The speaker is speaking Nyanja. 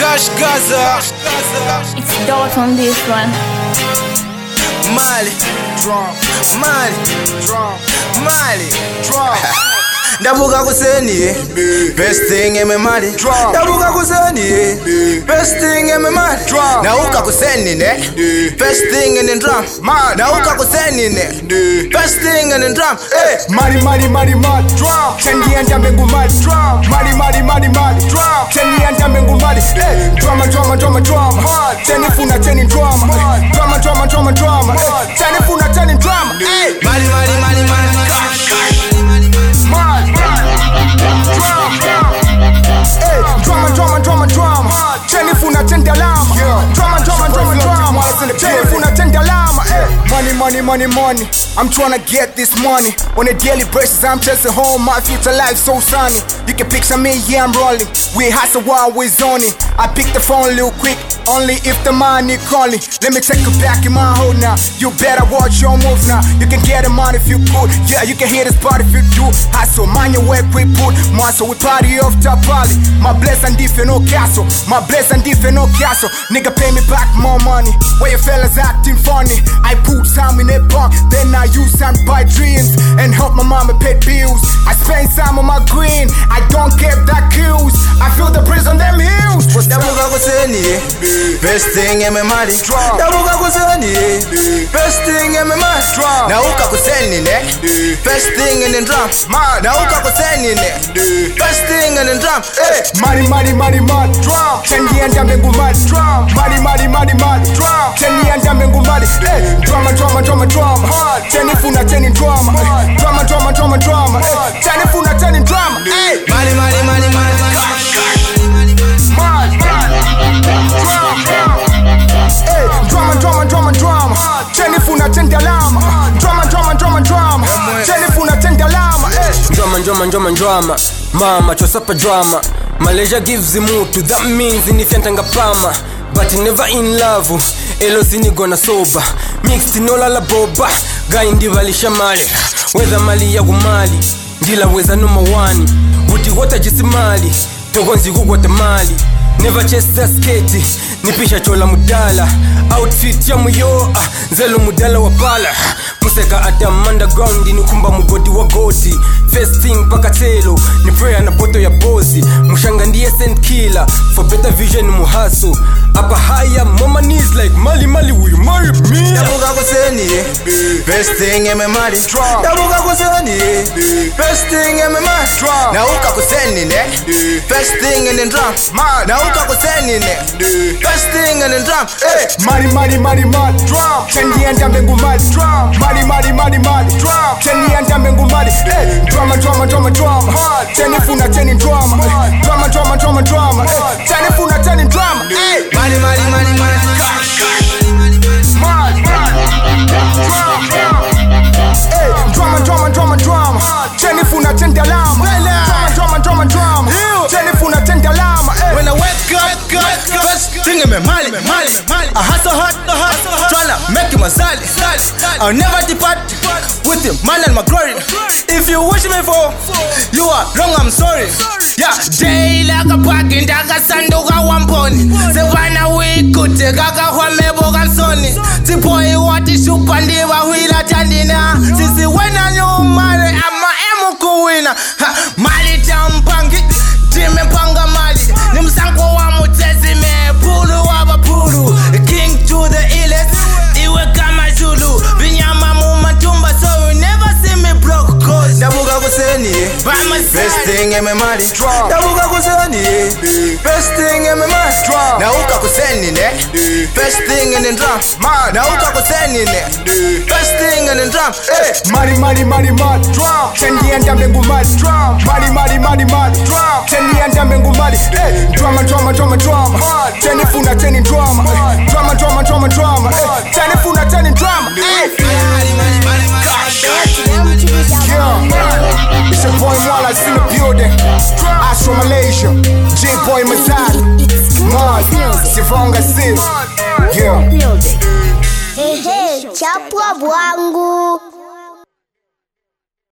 Cash Gaza. It's Dot on this one. Mali, Drum, Mali, drum, Mali. drum. Ndabuka kuseni, best thing in my money. Ndabuka kuseni, best thing in my money. Nauka kuseni ne, best thing in the drum. Nauka kuseni ne, best thing in the drum. Mali, mali, mali, mali. Drum. Chendi anda mengu mali. Drum. Mali, mali, mali, mali. Drum. Chendi anda mengu mali. Drama, drama, drama, drama. Cheni funa cheni drama. Drama, drama, drama, drama. Cheni funa cheni drama. Mali, mali, mali, mali. Mali, drum, drum. Drama, drama, drama, drama. Cheni funa cheni alama. Drama, drama, drama, drama. Cheni funa cheni alama. Money, money, money, money. I'm tryna get this money. On a daily basis, I'm chasing home. My future life so sunny. You can picture me, yeah, I'm rolling. We hustle while we're zoning. I pick the phone real quick, only if the money calling. Let me take you back in my hole now. You better watch your moves now. You can get the money if you could. Yeah, you can hit the spot if you do. Hustle, mind your work, we put. Muscle, we party off top valley. My blessing different, no castle. My blessing different, no castle. Nigga pay me back more money. Where your fellas acting funny? I put time in a pump, then I use time to buy dreams and help my mama pay bills. I spend time on my green. I don't get that kills. I feel the breeze on them hills. Ndabuka kuseni, best thing in my money. Ndabuka kuseni, best thing in my money. Nauka kuseni ne, best thing in the drum. Nauka kuseni ne, best thing in the drum. Mali, mali, mali, mali. Drum. Chendi anda mengu mali. Drum. Mali, mali, mali, mali. Drum. Chendi anda mengu mali. Drama, drama, drama, drama. Cheni funa cheni drama. Drama, drama, drama, drama. Cheni funa cheni drama. Mali, mali, mali, mali. Mali, drama, drama, drama, drama. Cheni funa cheni alama. Drama, drama, drama, drama. Cheni funa cheni alama. Drama, drama, drama, drama. Mama, chosapa drama. Malaysia gives the mood to that means in if yantanga pama. But never in love. Elo sini gonna sober. Mixed in all la boba. Guy ndivalisha mali. Weza mali ya gumali. Ndila weza numa wani. Buti wata jisimali. Togonzi kugwata mali. Never chase the skate. Nipisha chola mudala. Outfit ya muyo. Nzelo mudala wapala. Museka atam underground. Nikumba mugodi wa goti. First thing pakatelo. Ni prayer na poto ya bozi. Mushanga ndiye send killer. For better vision muhaso. Upper higher mama knees like Mali Mali. Will you marry me? Ndabuka kuseni, best thing in my money. Ndabuka kuseni, best thing in my money. Nauka kuseni ne, best thing in the drum. Nauka kuseni ne, best thing in the drum. Mali, mali, mali, mali. Drum. Chendi anda mengu mali. Drum. Mali, mali, mali, mali. Drum. Chendi anda mengu mali. Drama, drama, drama, drama. Cheni funa cheni drama. Drama, drama, drama, drama. Cheni funa cheni drama. Mali, mali, mali, mali. Mali, drum, drum. Drama, drama, drama, drama. Cheni funa cheni alama. Drama, drama, drama, drama. Cheni funa cheni alama. When I wake up, best thing in my money. I hustle hard, tryna make it my salad. I'll never depart with the man and my glory. If you wish me for, you are wrong, I'm sorry. Yeah, day like a pack in Daga Sandoga Wamponi. The one we could take a Wamebo and Sonny. The boy what is you pandiva wheeler tandina. Since when I know Mali, I'm a Emuku winner. Mali Tampangi, Jimmy Panga Mali. Nimsanko Wamutezi me, Pulu Waba Pulu. King to the illest, Iwe Kama Zulu. Vinyama Mumatumba, so you never see me broke. Ndabuka kuseni, best thing in my money. Ndabuka kuseni, best thing in my money. Nauka kuseni ne, best thing in the drum. Nauka kuseni ne, best thing in the drum. Mali, mali, mali, mali. Drum. Chendi anda mengu mali. Drum. Mali, mali, mali, mali. Drum. Chendi anda mengu mali. Drama, drama, drama, drama. Cheni funa cheni drama. Drama, drama, drama, drama. Cheni funa cheni drama. Yeah, it's your boy Wallace in the building. Astro Malaysia, J-Boy Mazal, Mars, Sivonga Sil.